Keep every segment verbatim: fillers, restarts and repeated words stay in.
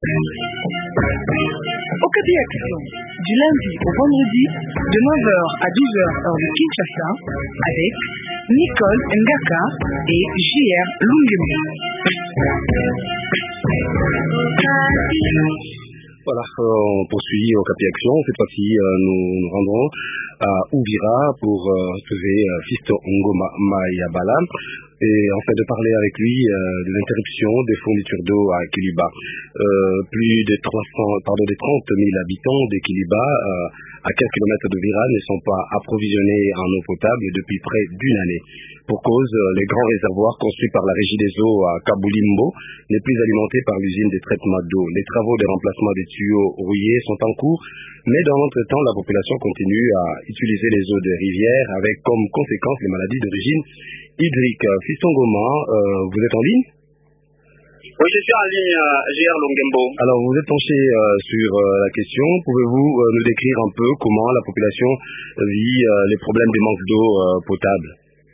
Okapi Action, du lundi au vendredi, de neuf heures à douze heures heure de Kinshasa, avec Nicole Ngaka et J R Lungeme. Voilà, on poursuit Okapi Action. Cette fois-ci, euh, nous nous rendrons à Uvira pour euh, retrouver euh, Fisto Ngoma Mayabala et en fait de parler avec lui euh, de l'interruption des fournitures d'eau à Kiliba. Euh, plus de trois cents, pardon, de trente mille habitants de Kiliba, euh, à quelques kilomètres d'Uvira, ne sont pas approvisionnés en eau potable depuis près d'une année. Pour cause, les grands réservoirs construits par la Régie des eaux à Kabulimbo n'est plus alimentés par l'usine de traitement d'eau. Les travaux de remplacement des tuyaux rouillés sont en cours, mais dans l'entretemps, la population continue à utiliser les eaux des rivières avec comme conséquence les maladies d'origine hydrique. Fiston Goma, euh, vous êtes en ligne? Oui, je suis en ligne, euh, J R Longembo. Alors, vous êtes penché euh, sur euh, la question. Pouvez-vous euh, nous décrire un peu comment la population vit euh, les problèmes de manque d'eau euh, potable?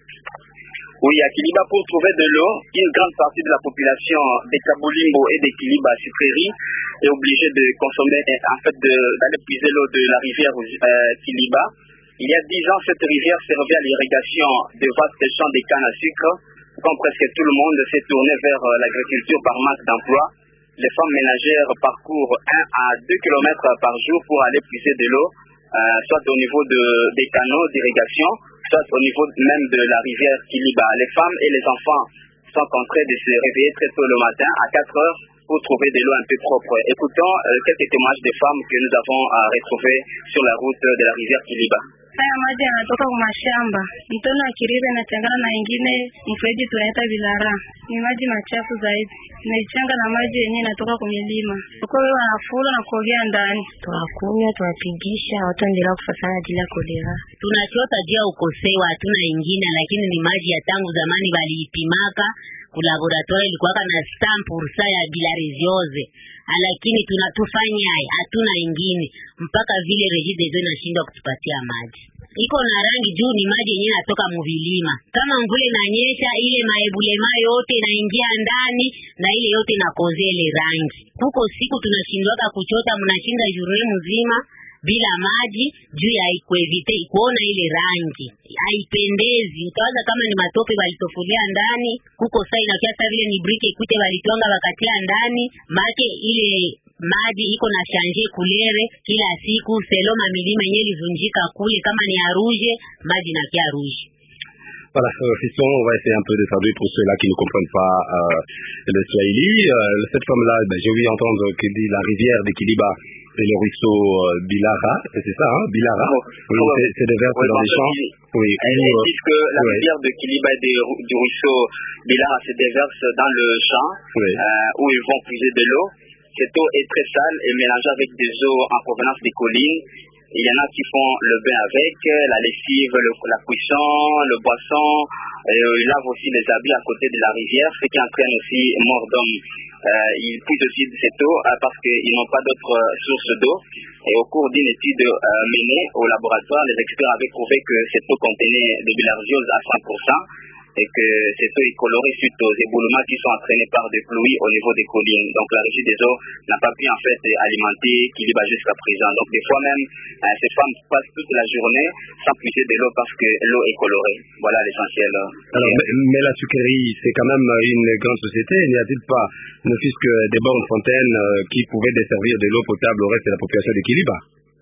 Oui, à Kiliba, pour trouver de l'eau, une grande partie de la population de Kabulimbo et de Kiliba Sucrerie est obligée de consommer, en fait, d'aller puiser l'eau de la rivière euh, Kiliba. Il y a dix ans, cette rivière servait à l'irrigation de vastes champs de canne à sucre. Comme presque tout le monde s'est tourné vers euh, l'agriculture par manque d'emploi, les femmes ménagères parcourent un à deux kilomètres par jour pour aller puiser de l'eau, euh, soit au niveau de, des canaux d'irrigation, soit au niveau même de la rivière Kiliba. Les femmes et les enfants sont en train de se réveiller très tôt le matin, à quatre heures, pour trouver de l'eau un peu propre. Écoutons euh, quelques témoignages de femmes que nous avons euh, retrouvées sur la route de la rivière Kiliba. Haya maji yanatoka kwa mashamba. Mtoni wa Kiriba inachangana na ingine mfereji tunaita Vilara. Ni maji machafu zaidi. Inaichanga na maji yenyewe inatoka kwa milima. Kwa hiyo wanafula na kuogea ndani. Tunakunywa, tunapigisha, watu endelea kufasana ajili ya kolera. Tunachota jia ukosewa, hatuna ingine, lakini ni maji ya tangu zamani waliipimaka. Kulaboratori ilikuwa na stamp ursa ya bilariziose. Lakini tunatufanya hatuna ingine mpaka vile Régie des eaux inashindwa kutupatia maji. Iko na rangi juu ni maji yenyewe yanatoka mvilima. Kama mvule inanyesha ile maebulema yote inaingia ndani na ile yote inakozea ile rangi. Huko siku tunashindwa kuchota, mnashinda journée mzima bila maji juu ya kuevite kuona ile rangi. Haipendezi. Utawaza kama ni matope walitofulia ndani, huko sasa inakia sasa vile ni brike kute walitonga wakatia ndani, make ile maji iko na changer couleur kila siku seloma milima yenyewe ilivunjika kule, kama ni ya rouge, maji na kia rouge. Voilà, euh, Fiston, on va essayer un peu de traduire pour ceux-là qui ne comprennent pas euh, le Swahili. Euh, cette femme-là, ben, j'ai ouï entendre qu'elle dit la rivière de Kiliba et le ruisseau euh, Bilara, c'est ça, hein, Bilara, oh, oui, oh, c'est des versent oui, dans les champs. Oui, elles où, disent que la oui. rivière de Kiliba et de, du ruisseau Bilara se déverse dans le champ, oui. euh, où ils vont puiser de l'eau. Cette eau est très sale et mélangée avec des eaux en provenance des collines. Il y en a qui font le bain avec, la lessive, le, la cuisson, le boisson, et ils lavent aussi les habits à côté de la rivière, ce qui entraîne aussi mort d'homme. Euh, ils puisent aussi de cette eau euh, parce qu'ils n'ont pas d'autres euh, sources d'eau. Et au cours d'une étude euh, menée au laboratoire, les experts avaient prouvé que cette eau contenait de bilharziose à cent pour cent. Et que cette eau est colorée suite aux éboulements qui sont entraînés par des pluies au niveau des collines. Donc la Régie des eaux n'a pas pu en fait alimenter Kiliba jusqu'à présent. Donc des fois même, euh, ces femmes passent toute la journée sans puiser de l'eau parce que l'eau est colorée. Voilà l'essentiel. Alors, mais, mais la sucrerie, c'est quand même une grande société. N'y a-t-il pas, ne fût-ce que des bornes fontaines euh, qui pouvaient desservir de l'eau potable au reste de la population de Kiliba?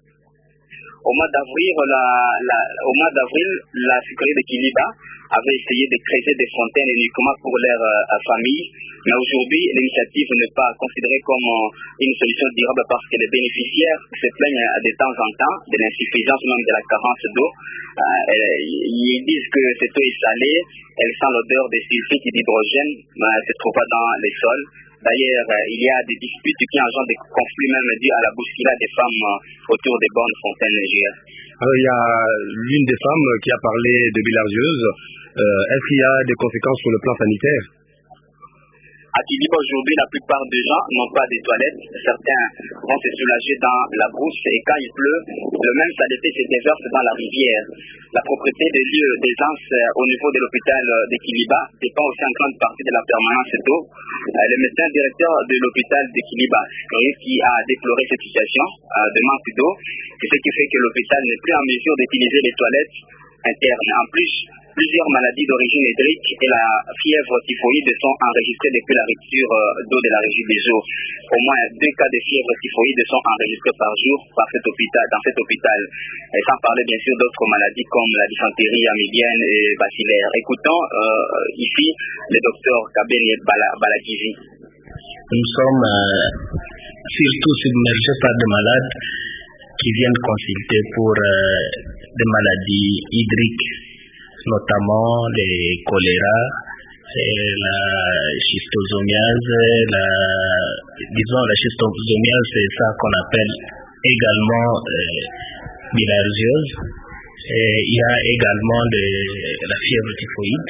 Au mois d'avril, la, la, au mois d'avril, la sucrerie de Kiliba avait essayé de creuser des fontaines uniquement pour leur euh, famille. Mais aujourd'hui, l'initiative n'est pas considérée comme euh, une solution durable parce que les bénéficiaires se plaignent de temps en temps de l'insuffisance même de la carence d'eau. Euh, ils disent que cette eau est salée, elle sent l'odeur des sulfites d'hydrogène, mais elle se trouve pas dans les sols. D'ailleurs, euh, il y a des disputes qui engendrent des conflits même dus à la bousculade des femmes euh, autour des bornes fontaines légères. Alors, il y a l'une des femmes qui a parlé de bilharziose. Euh, est-ce qu'il y a des conséquences sur le plan sanitaire? À Kiliba aujourd'hui, la plupart des gens n'ont pas de toilettes. Certains vont se soulager dans la brousse et quand il pleut, le même saleté se déverse dans la rivière. La propriété des lieux d'aisance au niveau de l'hôpital de Kiliba dépend aussi en grande partie de la permanence d'eau. Le médecin directeur de l'hôpital de Kiliba, qui a déploré cette situation de manque d'eau, c'est ce qui fait que l'hôpital n'est plus en mesure d'utiliser les toilettes internes. En plus, plusieurs maladies d'origine hydrique et la fièvre typhoïde sont enregistrées depuis la rupture d'eau de la régie des eaux. Au moins deux cas de fièvre typhoïde sont enregistrés par jour par cet hôpital, dans cet hôpital. Et sans parler bien sûr d'autres maladies comme la dysenterie amibienne et bacillaire. Écoutons euh, ici le docteur Kabene Balagizi. Nous sommes euh, surtout submergés par des malades qui viennent consulter pour euh, des maladies hydriques, notamment les choléra, la schistosomiase, la, disons la schistosomiase, c'est ça qu'on appelle également euh, bilharziose. Et il y a également de, la fièvre typhoïde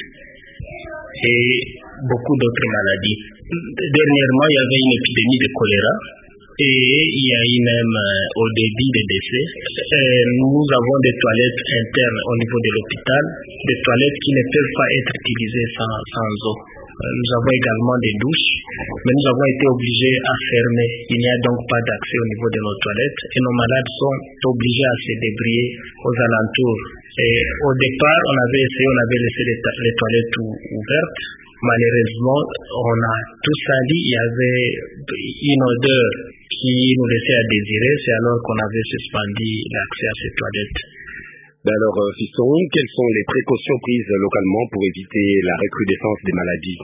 et beaucoup d'autres maladies. Dernièrement, il y avait une épidémie de choléra. Et il y a eu même euh, au début des décès. Euh, nous avons des toilettes internes au niveau de l'hôpital, des toilettes qui ne peuvent pas être utilisées sans, sans eau. Euh, nous avons également des douches, mais nous avons été obligés à fermer. Il n'y a donc pas d'accès au niveau de nos toilettes et nos malades sont obligés à se débrouiller aux alentours. Et au départ, on avait essayé, on avait laissé les, les toilettes ouvertes. Malheureusement, on a tout sali, il y avait une odeur qui nous laissait à désirer, c'est alors qu'on avait suspendu l'accès à ces toilettes. Ben alors, euh, Fiston, quelles sont les précautions prises localement pour éviter la recrudescence des maladies?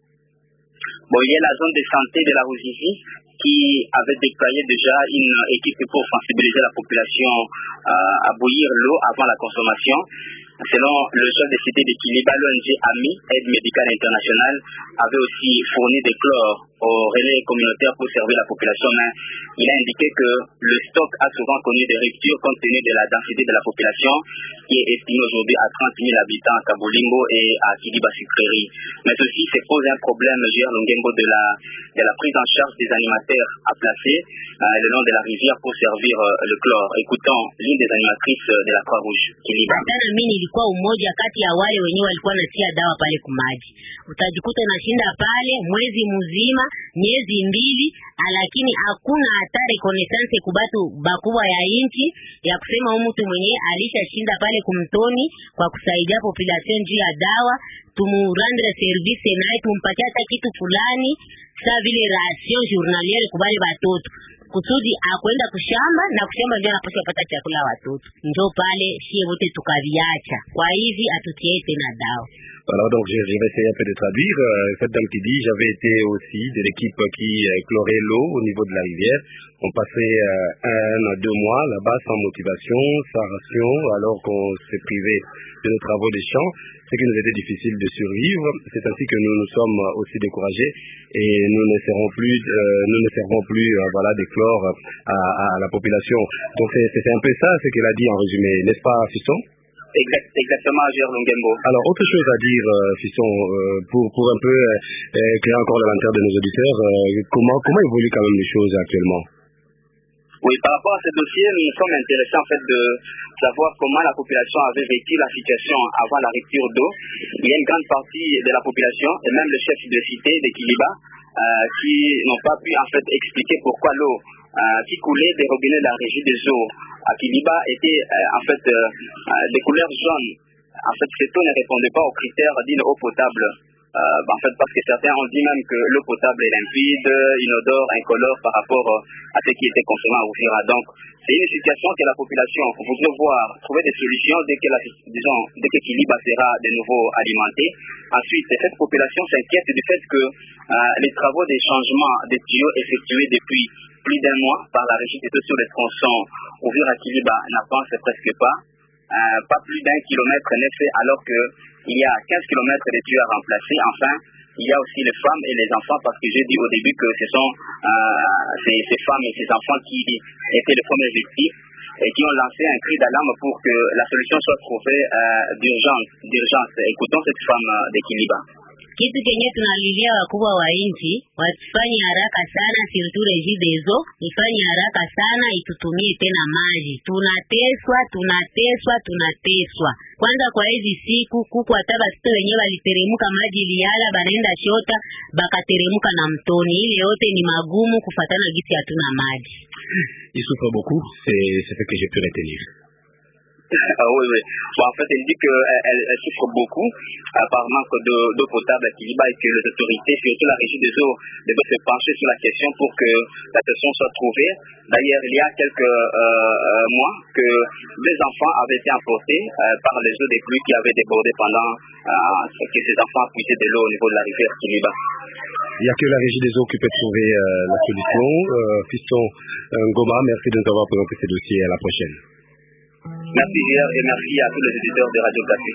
Bon, il y a la zone de santé de la Ruzizi qui avait déployé déjà une équipe pour sensibiliser la population euh, à bouillir l'eau avant la consommation. Selon le chef de cité de Kiliba, l'O N G AMI, Aide médicale internationale, avait aussi fourni des chlores au relais communautaire pour servir la population, mais il a indiqué que le stock a souvent connu des ruptures compte tenu de la densité de la population qui est estimée aujourd'hui à trente mille habitants à Kabolimbo et à Kiliba Sucrerie. Mais aussi se pose un problème, Gérard Longembo, de la, de la prise en charge des animateurs à placer euh, le long de la rivière pour servir euh, le chlore. Écoutons l'une des animatrices de la Croix-Rouge, Kiliba. Ilikuwa umoja kati ya wale wenyewe walikuwa natia dawa pale kumaji. Utajikuta unashinda pale mwezi mzima, miezi mbili, lakini hakuna hata reconnaissance kubatu bakubwa ya inchi ya kusema mtu mwenyewe alishashinda pale kumtoni kwa kusaidia population juu ya dawa, tumurandre service naye tumpatia hata kitu fulani saa vile ration journaliere kubali batoto kusudi akwenda kushamba na kushamba ndio anapaswa kupata chakula watoto. Ndio pale sie wote tukaviacha. Kwa hivi atutie tena dawa. Alors donc je, je vais essayer un peu de traduire. Euh, cette dame qui dit, j'avais été aussi de l'équipe qui euh, chlorait l'eau au niveau de la rivière. On passait euh, un à deux mois là-bas sans motivation, sans ration, alors qu'on s'est privé de nos travaux des champs, ce qui nous était difficile de survivre. C'est ainsi que nous nous sommes aussi découragés et nous ne servons plus, euh, nous ne servons plus euh, voilà, des chlores à, à, à la population. Donc c'est, c'est un peu ça ce qu'elle a dit en résumé, n'est-ce pas, Fiston? Exact, exactement, Gérard Longembo. Alors, autre chose à dire, euh, Fiston, euh, pour, pour un peu euh, éclairer encore le lanterne de nos auditeurs, euh, comment, comment évoluent quand même les choses actuellement? Oui, par rapport à ce dossier, nous sommes intéressés en fait de savoir comment la population avait vécu la situation avant la rupture d'eau. Il y a une grande partie de la population, et même le chef de cité de Kiliba, euh, qui n'ont pas pu en fait expliquer pourquoi l'eau euh, qui coulait des robinets de la régie des eaux à Kiliba était euh, en fait euh, de couleur jaune. En fait, cette eau ne répondait pas aux critères d'une eau potable. Euh, en fait, parce que certains ont dit même que l'eau potable est limpide, inodore, incolore par rapport à ce qui était consommé à Oufira. Donc, c'est une situation que la population voudrait voir, trouver des solutions dès que, la, disons, dès que Kiliba sera de nouveau alimenté. Ensuite, cette population s'inquiète du fait que euh, les travaux des changements des tuyaux effectués depuis plus d'un mois par la régie des eaux sur les tronçons Oufira Kiliba n'avancent presque pas. Euh, pas plus d'un kilomètre n'est fait alors que il y a quinze kilomètres de tuyaux à remplacer. Enfin, il y a aussi les femmes et les enfants, parce que j'ai dit au début que ce sont euh, ces, ces femmes et ces enfants qui étaient les premiers victimes et qui ont lancé un cri d'alarme pour que la solution soit trouvée euh, d'urgence, d'urgence. Écoutons cette femme euh, de Kiliba. Kitu kenye tunalilia wakubwa wa nchi wasifanye haraka sana, surtout Regideso ifanye haraka sana itutumie tena maji. Tunateswa, tunateswa, tunateswa. Kwanza kwa hizi siku kuko hata basito wenyewe waliteremuka maji liala banaenda shota bakateremuka na mtoni. Ile yote ni magumu kufatana gisi hatuna maji. Il souffre beaucoup, c'est c'est ce que j'ai pu retenir. Ah oui, oui. Bon, en fait, elle dit qu'elle elle, elle souffre beaucoup euh, par manque d'eau potable à Kiliba et que les autorités, surtout la régie des eaux, devraient se pencher sur la question pour que la solution soit trouvée. D'ailleurs, il y a quelques euh, mois que deux enfants avaient été emportés euh, par les eaux des pluies qui avaient débordé pendant euh, que ces enfants puisaient de l'eau au niveau de la rivière Kiliba. Il n'y a que la régie des eaux qui peut trouver euh, la solution. Euh, Fiston euh, Ngoma, merci de nous avoir présenté ce dossier. À la prochaine. Merci Gérard et merci à tous les éditeurs de Radio Café.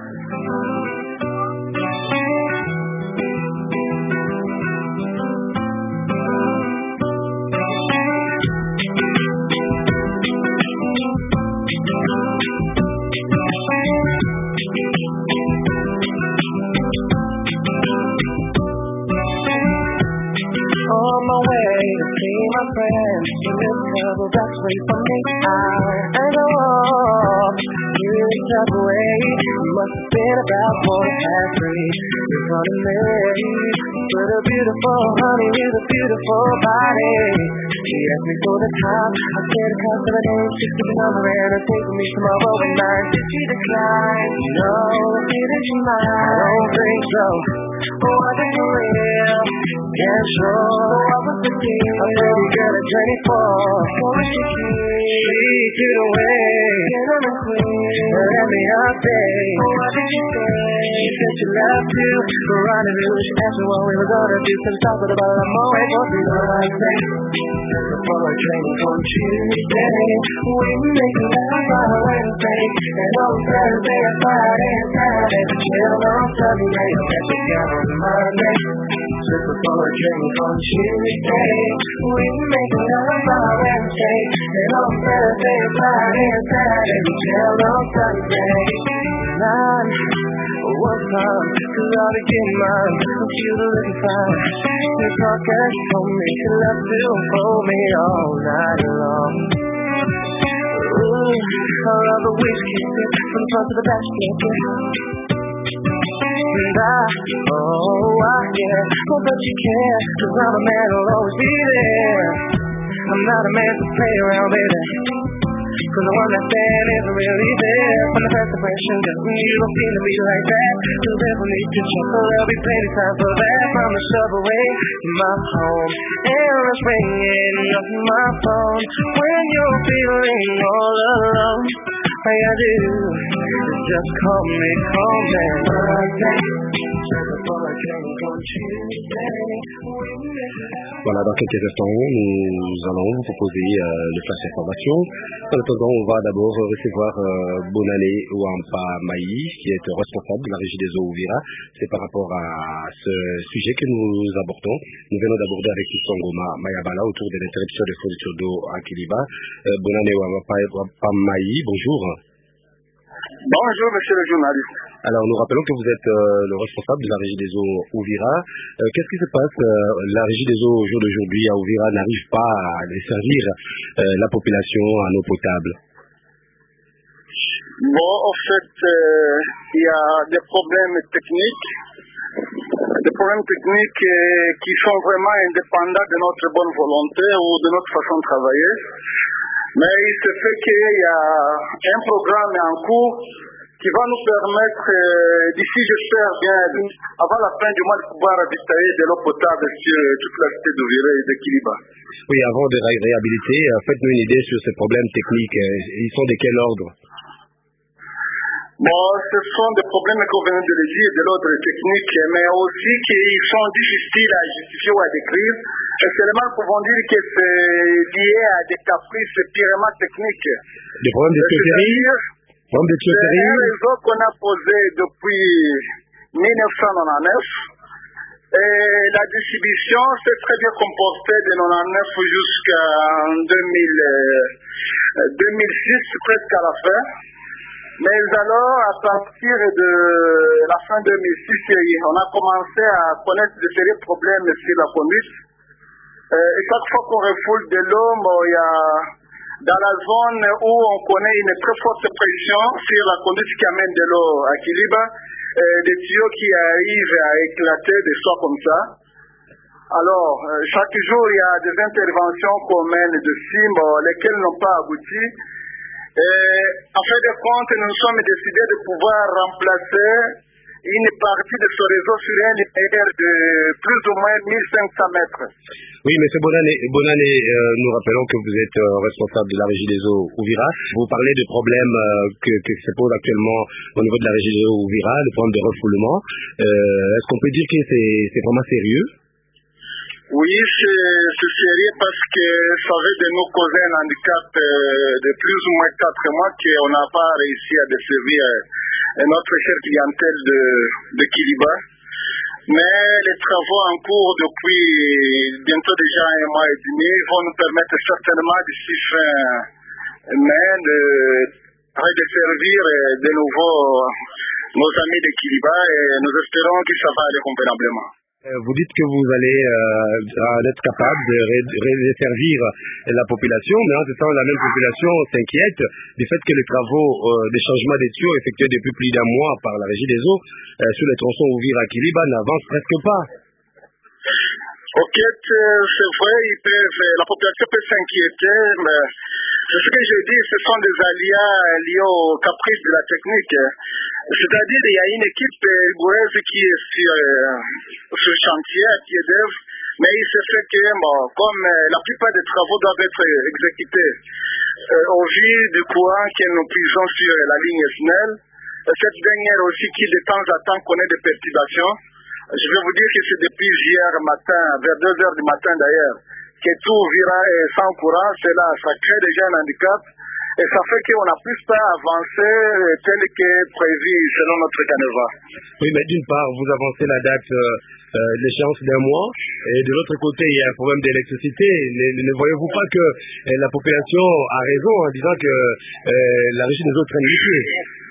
On my way to see my friends, you live the best way for me. I go off through the subway. Must have been about quarter past three. You're running late with a beautiful honey with a beautiful body. She asked me for the time. I said a couple of days, just give me number and I'll take me tomorrow at nine. Did she decline? No, didn't you mind? I don't think so. Oh, I think you're real. Yeah, sure. What was the deal? I said you got a journey for. What was she keep? She get away. Get on the queen. Let me update. Oh, what did you say? She said she loved to rendezvous. She asked me what we were gonna do. Some talk with about I'm always gonna be the right thing. Before I train on Tuesday, we make love on Wednesday, and on Thursday and Friday and Saturday, chill on Sunday, and catch again on Monday. Just before I train on Tuesday, we make love on Wednesday, and on Thursday and Friday and Saturday, chill on Sunday. Nine, one time, cause all to get mine, cause you looking fine. You talk as for me, you love to hold me all night long. Ooh, I love the way she kisses it, from the front to the back, and I, oh, I, yeah, well, don't you care, cause I'm a man who'll always be there. I'm not a man to play around, baby, cause the one that's bad isn't really there. From the first impression, just you don't seem to be like that. So there's no need to check, so there'll be plenty time for that. From the subway to my home, errands ringing off my phone. When you're feeling all alone, all you gotta do is just call me, call me Monday. Voilà, dans quelques instants, nous allons vous proposer euh, le flash information. En attendant, on va d'abord recevoir euh, Bonane Ouampa Maï, qui est responsable de la régie des eaux Ouvira. C'est par rapport à ce sujet que nous abordons. Nous venons d'aborder avec Fiston Ngoma Mayabala autour de l'interruption des fournitures d'eau à Kiliba. Euh, Bonane Ouampa Maï, bonjour. Bonjour, monsieur le journaliste. Alors, nous rappelons que vous êtes euh, le responsable de la régie des eaux Ouvira. Euh, Qu'est-ce qui se passe? euh, La régie des eaux, au jour d'aujourd'hui, à Ouvira, n'arrive pas à desservir euh, la population en eau potable. Bon, en fait, euh, il y a des problèmes techniques, des problèmes techniques euh, qui sont vraiment indépendants de notre bonne volonté ou de notre façon de travailler. Mais il se fait qu'il y a un programme en cours qui va nous permettre, euh, d'ici j'espère bien, avant la fin du mois, de pouvoir ravitailler de l'eau potable sur toute la cité d'Ouvira et de Kiliba. Oui, avant de ré réhabiliter, euh, faites-nous une idée sur ces problèmes techniques. Ils sont de quel ordre? Bon, ce sont des problèmes qu'on vient de le dire, de l'ordre technique, mais aussi qu'ils sont difficiles à justifier ou à décrire. Et seulement nous pouvons dire que c'est lié à des caprices purement techniques. Des problèmes de tuyauterie? Problèmes de tuyauterie? C'est un réseau qu'on a posé depuis mille neuf cent quatre-vingt-dix-neuf. Et la distribution s'est très bien comportée de quatre-vingt-dix-neuf jusqu'en deux mille six, presque à la fin. Mais alors, à partir de la fin deux mille six, on a commencé à connaître de sérieux problèmes sur la conduite. Euh, et chaque fois qu'on refoule de l'eau, bon, il y a dans la zone où on connaît une très forte pression sur la conduite qui amène de l'eau à Kiliba, euh, des tuyaux qui arrivent à éclater des soirs comme ça. Alors, euh, chaque jour, il y a des interventions qu'on mène dessus, bon, lesquelles n'ont pas abouti. Et en fin de compte, nous sommes décidés de pouvoir remplacer une partie de ce réseau sur un linéaire de plus ou moins mille cinq cents mètres. Oui, M. Bonane, Bonane euh, nous rappelons que vous êtes euh, responsable de la régie des eaux Ouvira. Vous parlez des problèmes euh, que, que se posent actuellement au niveau de la régie des eaux Ouvira, le problème de refoulement. Euh, est-ce qu'on peut dire que c'est vraiment sérieux? Oui, c'est sérieux parce que ça veut de nous causer un handicap euh, de plus ou moins quatre mois qu'on n'a pas réussi à desservir euh, notre chère clientèle de, de Kiliba. Mais les travaux en cours depuis bientôt déjà un mois et demi vont nous permettre certainement d'ici fin mai de redesservir de nouveau nos amis de Kiliba et nous espérons que ça va aller convenablement. Vous dites que vous allez euh, être capable de redesservir la population, mais en ce temps, la même population s'inquiète du fait que les travaux euh, de changement des tuyaux effectués depuis plus d'un mois par la régie des eaux euh, sur les tronçons Ouvira-Kiliba n'avancent presque pas. Ok, c'est vrai, ils peuvent, la population peut s'inquiéter, mais ce que je dis, ce sont des aléas liés au caprice de la technique. C'est-à-dire, il y a une équipe rigoureuse qui est sur, euh, sur le chantier à pied d'œuvre, mais il se fait que, bon, comme euh, la plupart des travaux doivent être exécutés euh, au vu du courant que nous puisons sur la ligne S N E L, cette dernière aussi qui de temps à temps connaît des perturbations. Je vais vous dire que c'est depuis hier matin, vers deux heures du matin d'ailleurs, que tout Vira est sans courant. Cela, ça crée déjà un handicap. Et ça fait qu'on n'a plus pas avancé tel que prévu selon notre canevas. Oui, mais d'une part, vous avancez la date euh, euh, l'échéance d'un mois, et de l'autre côté, il y a un problème d'électricité. Ne, ne voyez-vous pas que euh, la population a raison en disant que euh, la régie des eaux traîne les pieds?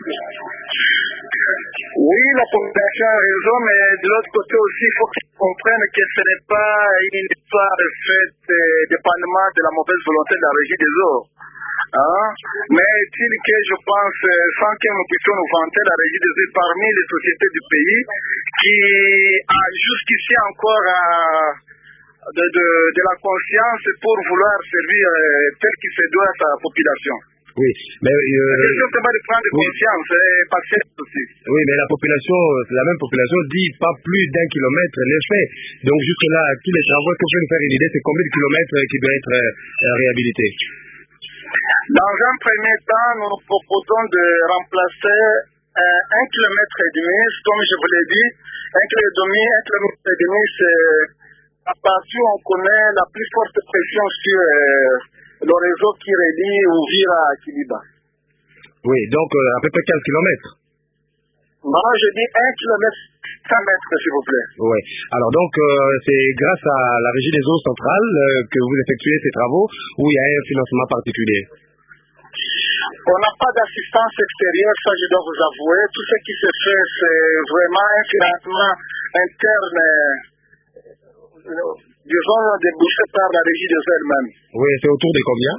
Oui, la population a raison, mais de l'autre côté aussi, il faut qu'ils comprennent que ce n'est pas une histoire faite euh, dépendamment de la mauvaise volonté de la régie des eaux. Hein? Mais est-il que je pense, sans que nous puissions nous vanter, la régie des eaux parmi les sociétés du pays qui a jusqu'ici encore à, de, de, de la conscience pour vouloir servir euh, tel qu'il se doit à sa population. Oui, mais euh, la question c'est pas de prendre oui. conscience, c'est passer aussi. Oui, mais la population, la même population dit pas plus d'un kilomètre les faits. Donc jusque là, tous les travaux, est-ce qu'on peut nous faire une idée, c'est combien de kilomètres qui doit être euh, réhabilité? Dans un premier temps, nous nous proposons de remplacer euh, un kilomètre et demi, comme je vous l'ai dit. Un kilomètre et demi, un kilomètre et demi, c'est la partie où on connaît la plus forte pression sur euh, le réseau qui relie Ouvira à Kiliba. Oui, donc euh, à peu près quinze kilomètres. Non, je dis un kilomètre, cent mètres, s'il vous plaît. Oui. Alors donc, euh, c'est grâce à la régie des eaux centrales euh, que vous effectuez ces travaux, où il y a un financement particulier? On n'a pas d'assistance extérieure, ça je dois vous avouer. Tout ce qui se fait, c'est vraiment un financement interne, euh, disons, débouché par la régie des eaux elle-même. Oui, c'est autour de combien?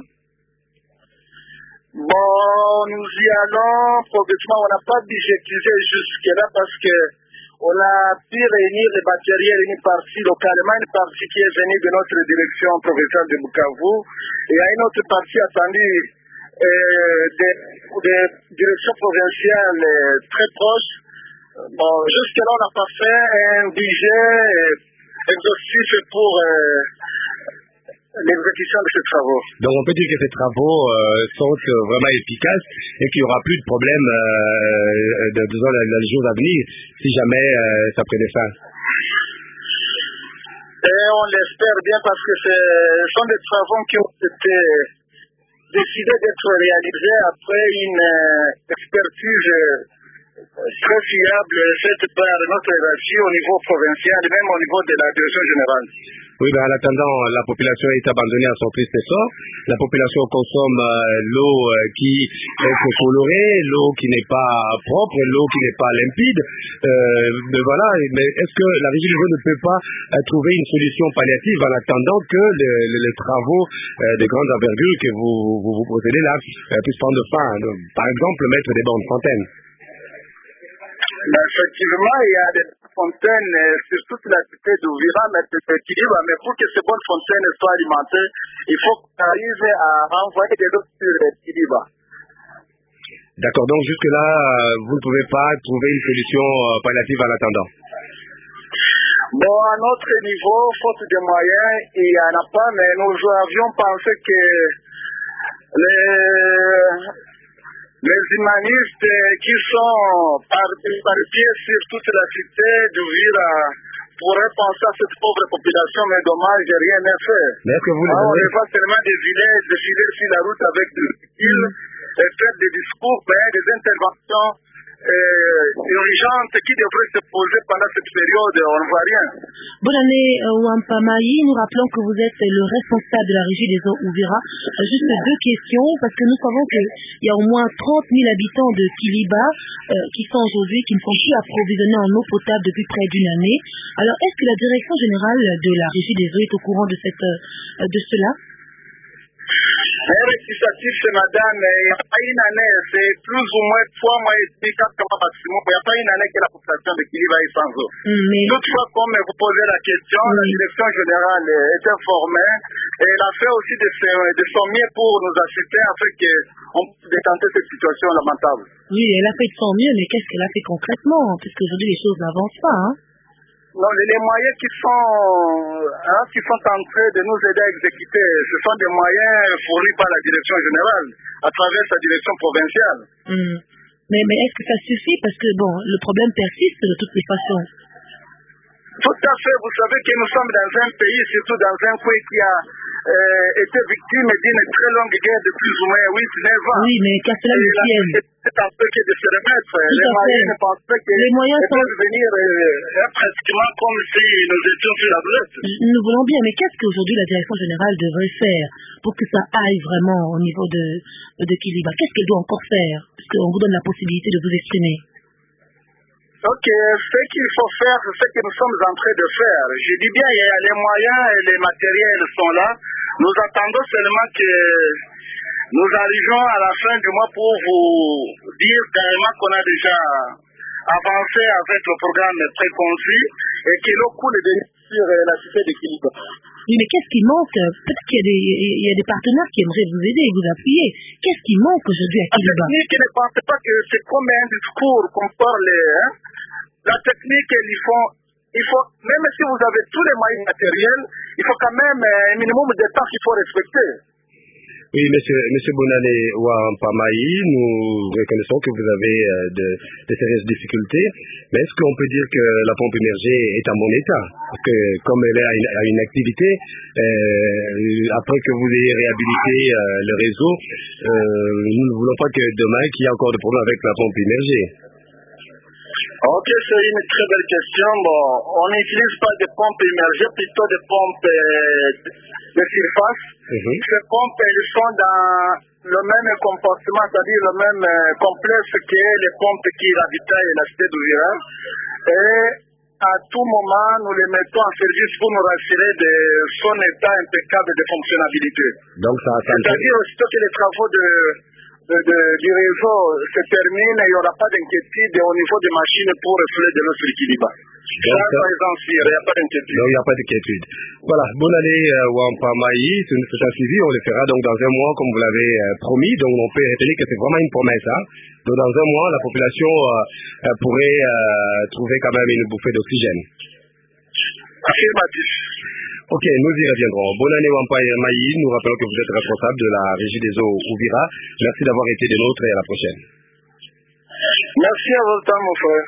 Bon, nous y allons progressivement. On n'a pas budgétisé jusque-là parce que on a pu réunir les matériels, une partie localement, une partie qui est venue de notre direction provinciale de Bukavu, et il y a une autre partie attendue euh, des, des directions provinciales euh, très proches. Bon, jusque-là, on n'a pas fait un budget euh, exhaustif pour euh, l'exécution de ces travaux. Donc on peut dire que ces travaux euh, sont euh, vraiment efficaces et qu'il n'y aura plus de problème euh, de, disons, dans les jours à venir si jamais euh, ça prenait fin. Et on l'espère bien parce que ce sont des travaux qui ont été décidés d'être réalisés après une euh, expertise très fiable, faite par notre hiérarchie au niveau provincial et même au niveau de la direction générale. Oui, ben en attendant, la population est abandonnée à son triste sort. La population consomme euh, l'eau euh, qui est colorée, l'eau qui n'est pas propre, l'eau qui n'est pas limpide. Euh, mais voilà, mais est-ce que la régie des eaux ne peut pas euh, trouver une solution palliative en attendant que les, les, les travaux euh, de grande envergure que vous, vous, vous procédez là euh, puissent prendre fin? Donc, par exemple, mettre des bornes fontaines. Effectivement, il y a des fontaines sur toute la cité d'Ouvira, mais mais pour que ces bonnes fontaines soient alimentées, il faut qu'on arrive à renvoyer des eaux sur Kiliba. D'accord, donc jusque-là, vous ne pouvez pas trouver une solution palliative en attendant? Bon, à notre niveau, faute de moyens, il n'y en a pas, mais nous avions pensé que les... Les humanistes qui sont parpillés sur toute la cité d'Ouvira pourraient penser à cette pauvre population, mais dommage, rien n'est fait. Mais est-ce que vous Alors, on ne va seulement défiler, défiler sur la route avec des véhicules et faire des discours, mais des interventions euh, urgentes qui devraient se poser pendant cette période, on ne voit rien. Bonne année, euh, Wampamayi. Nous rappelons que vous êtes le responsable de la régie des eaux Ouvira. Euh, juste deux questions, parce que nous savons qu'il y a au moins trente mille habitants de Kiliba euh, qui sont aujourd'hui, qui ne sont plus approvisionnés en eau potable depuis près d'une année. Alors, est-ce que la direction générale de la régie des eaux est au courant de, cette, euh, de cela? Un rectificatif, c'est madame, il n'y a pas une année, c'est plus ou moins trois mois et demi, quatre mois maximum. Il n'y a pas une année que la population de Kiliba est sans eau. Mm, mais... Toutefois, comme vous posez la question, mm. la direction générale est informée et elle a fait aussi de, de son mieux pour nous assister afin qu'on puisse détenter cette situation lamentable. Oui, elle a fait de son mieux, mais qu'est-ce qu'elle a fait concrètement? Puisqu'aujourd'hui, les choses n'avancent pas, hein? Non, les moyens qui sont, hein, qui sont en train de nous aider à exécuter, ce sont des moyens fournis par la direction générale à travers sa direction provinciale. Mmh. Mais, mais est-ce que ça suffit? Parce que bon, le problème persiste de toutes les façons. Tout à fait. Vous savez que nous sommes dans un pays, surtout dans un pays qui a euh, été victime d'une très longue guerre de plus ou moins huit neuf ans. Oui, mais qu'à cela ne tienne. C'est un peu que de se remettre. Les moyens ne pensent pas que les moyens sont... peuvent venir euh, pratiquement comme si nous étions sur la droite. Nous voulons bien, mais qu'est-ce qu'aujourd'hui la direction générale devrait faire pour que ça aille vraiment au niveau de, de Kiliba? Qu'est-ce qu'elle doit encore faire? Parce qu'on vous donne la possibilité de vous exprimer. Ok, ce qu'il faut faire, c'est ce que nous sommes en train de faire. Je dis bien, il y a les moyens et les matériels sont là. Nous attendons seulement que nous arrivions à la fin du mois pour vous dire carrément qu'on a déjà avancé avec le programme préconçu et que l'eau coule sur la cité de Kiliba. Oui, mais qu'est-ce qui manque? Peut-être qu'il y a, des, il y a des partenaires qui aimeraient vous aider et vous appuyer. Qu'est-ce qui manque aujourd'hui à Kiliba? La technique, ne pensez pas que c'est comme un discours qu'on parle. Hein? La technique, il faut, il faut, même si vous avez tous les moyens matériels, il faut quand même un minimum de temps qu'il faut respecter. Oui, monsieur, monsieur Bonane Wampamayi, nous reconnaissons que vous avez euh, de, de sérieuses difficultés, mais est-ce qu'on peut dire que la pompe immergée est en bon état? Parce que comme elle est à une, à une activité, euh, après que vous ayez réhabilité euh, le réseau, euh, nous ne voulons pas que demain qu'il y ait encore des problèmes avec la pompe immergée. Ok, c'est une très belle question. Bon, on n'utilise pas de pompes immergées, plutôt des pompes euh, de surface. Mm-hmm. Ces pompes, elles sont dans le même comportement, c'est-à-dire le même euh, complexe que les pompes qui ravitaillent la cité d'Ouvira. Et à tout moment, nous les mettons en service pour nous rassurer de son état impeccable de fonctionnalité. Donc ça, ça c'est-à-dire aussitôt que les travaux de De, de, du réseau se termine, il n'y aura pas d'inquiétude au niveau des machines pour refléter de l'eau sur Kiliba. Ça, par exemple, il n'y a pas d'inquiétude. Donc, il n'y a pas d'inquiétude. Voilà. Bonne année, euh, Wampamayi. C'est un suivi. On le fera donc dans un mois, comme vous l'avez euh, promis. Donc, on peut retenir que c'est vraiment une promesse. Hein. Donc, dans un mois, la population euh, euh, pourrait euh, trouver quand même une bouffée d'oxygène. Affirmatif. Ok, nous y reviendrons. Bonne année Wampamayi, nous rappelons que vous êtes responsable de la régie des eaux Ouvira. Merci d'avoir été des nôtres et à la prochaine. Merci à votre temps, mon frère.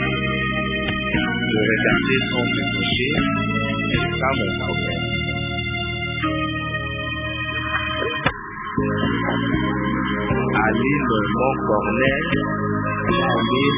De regarder son péché, c'est pas mon problème. Aline Montcornet, Aline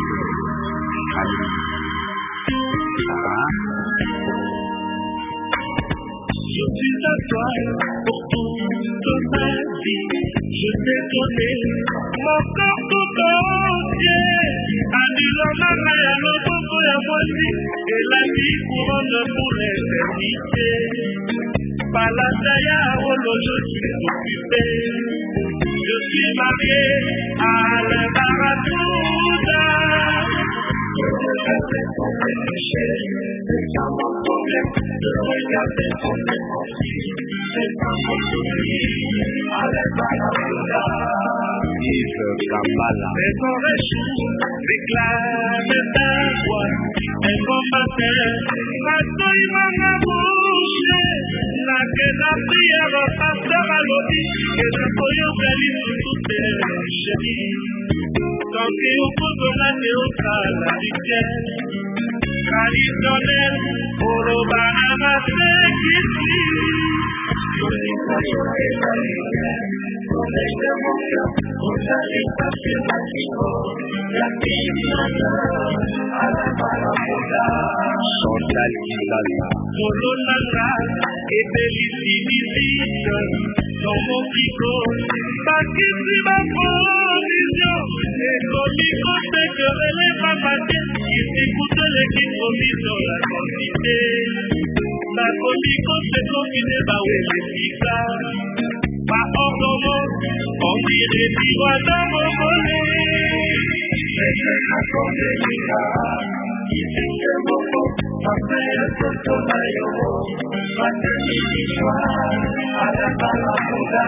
Je suis à toi pour toute ma vie. Je t'ai donné mon corps tout entier. Annulant ma main à l'autre ya moisi et la vie couronne pour l'éternité. Palataya Rolo, je suis occupé. Je suis marié à l'Embarabouda. Regarder ton péché, c'est pas mon problème. De regarder ton péché, c'est pas mon souci. À l'Embarabouda. Yves Kambala. Mais ton réchaud réclame ta voix. Un bon matin, ma soeur m'a bouché. La que la prière pasteur à l'objet. Et le foyer valide toutes les chéries. Tant qu'il y a beaucoup de la théotra, la rivière. Traditionnel, pour le banana, c'est qui dit. Je vais travailler la rivière. On est de mon cœur, on s'arrête pas sur ma chico. La fille à la Baraboda. Chantal Kizala. Solonanga et Bélicidisite dans mon pico. Pas qu'ici ma provision. Et comico c'est que relève ma matin. Ici écoute l'équipe promis dans la quantité. Ma comico c'est confiné bah ouais les pica. Pas hors d'homme, on dirait vivre dans mon volet. C'est que la condémina. Ici c'est mon beau. Papel Sotomayo, Maternity à la Baraboda.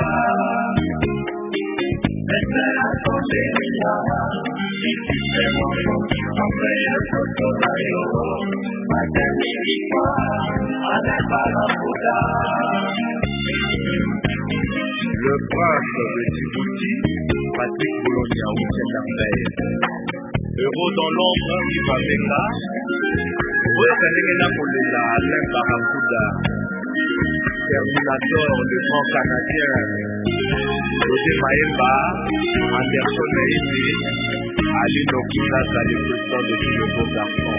Espera Sotomayo, ici c'est mon nom. Papel Sotomayo, Maternity à la Baraboda. Le prince de Djibouti, Patrick Bologna, Week-end d'Arbeil. Euro dans l'ombre, il va Meka. Oyoka ndenge nakolela Alain Barakuda, Terminator, le grand Canadien, Roger Maemba, Anderson Naïmi, Ali Nokitasa, le président de tous les beaux garçons.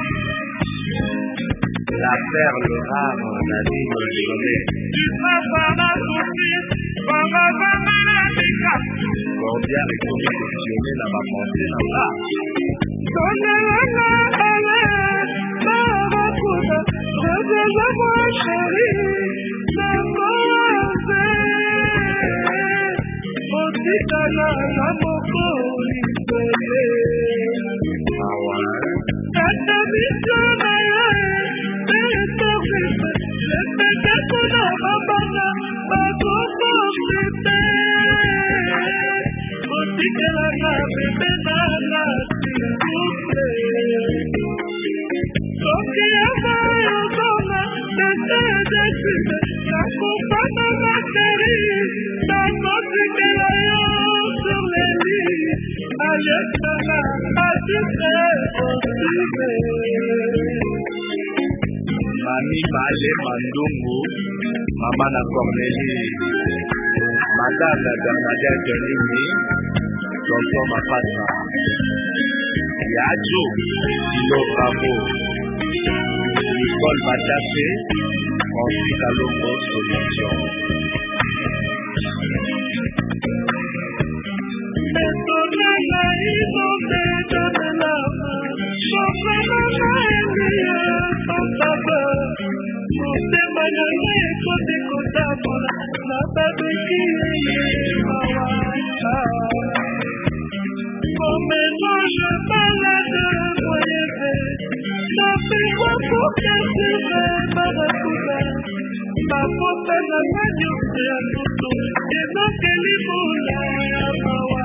La perle rare, Nadim Léoné. Tu seras par la sourcille, par la Baraboda. Cordial et commissionné dans ma pensée là-bas. Reviens-moi chérie, la cause Otikala na moko lisele Tata bisona ya Tetorite Lepeke kuna mabana Bakoko mite Otikala na bebe na la Tikupe Soki ya mayo zona Tete dekite Nakupana na keri Nakotikela yo sur les lits Alexana atite Osibe Mami Male Mandungu, Maman na Cornélie, Madame la Bernadette Nini, Tonton Mapasa, Yadjo, Dino Bravo, Nicole Matapé, Francis Alongo Solution. Mesonana inonde de lama, Chofana elia santaba, Motema nyane kote kotaba, Na babeki eye mawa. Mon mélange balade voyage, Ça fait quoi pour casser mes barracuda, Ma pote na radio de aluto, Et donc elle est moula mawa.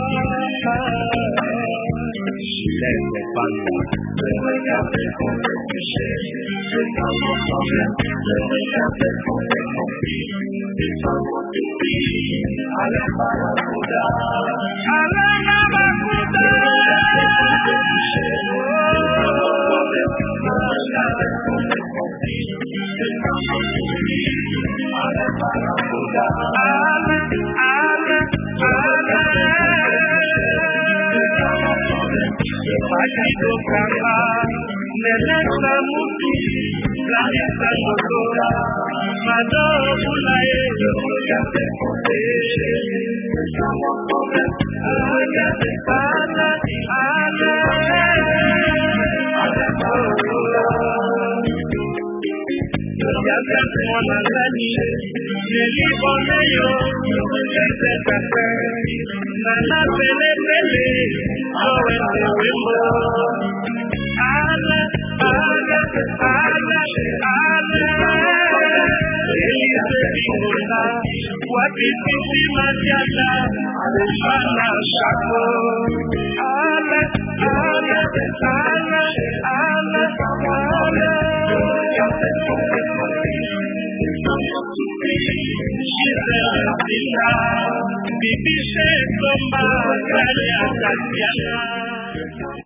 Gilles Panda. Je regardais qu'on est touché, c'est pas mon problème. Je regardais qu'on est conflit, c'est pas mon souci. Allez Barakuda, allez Barakuda. Je regardais qu'on est touché, c'est pas mon problème. Je regardais qu'on est conflit, c'est pas mon souci. Allez Barakuda, allez, allez. Akido Kanga, Nelesa Muti, Larissa Motora, Mado Bulaye, Ana, Ana, Yaga mwana ndani, nilibonayo, ese kafe, nana pele pele, owe wimbo. Ana, ana, ana, ana, Elise Bingunda, wapi sisi matiata, ana shako. Ana, ana, ana, ana, ana, Bibi se tomba, kaya kasiana.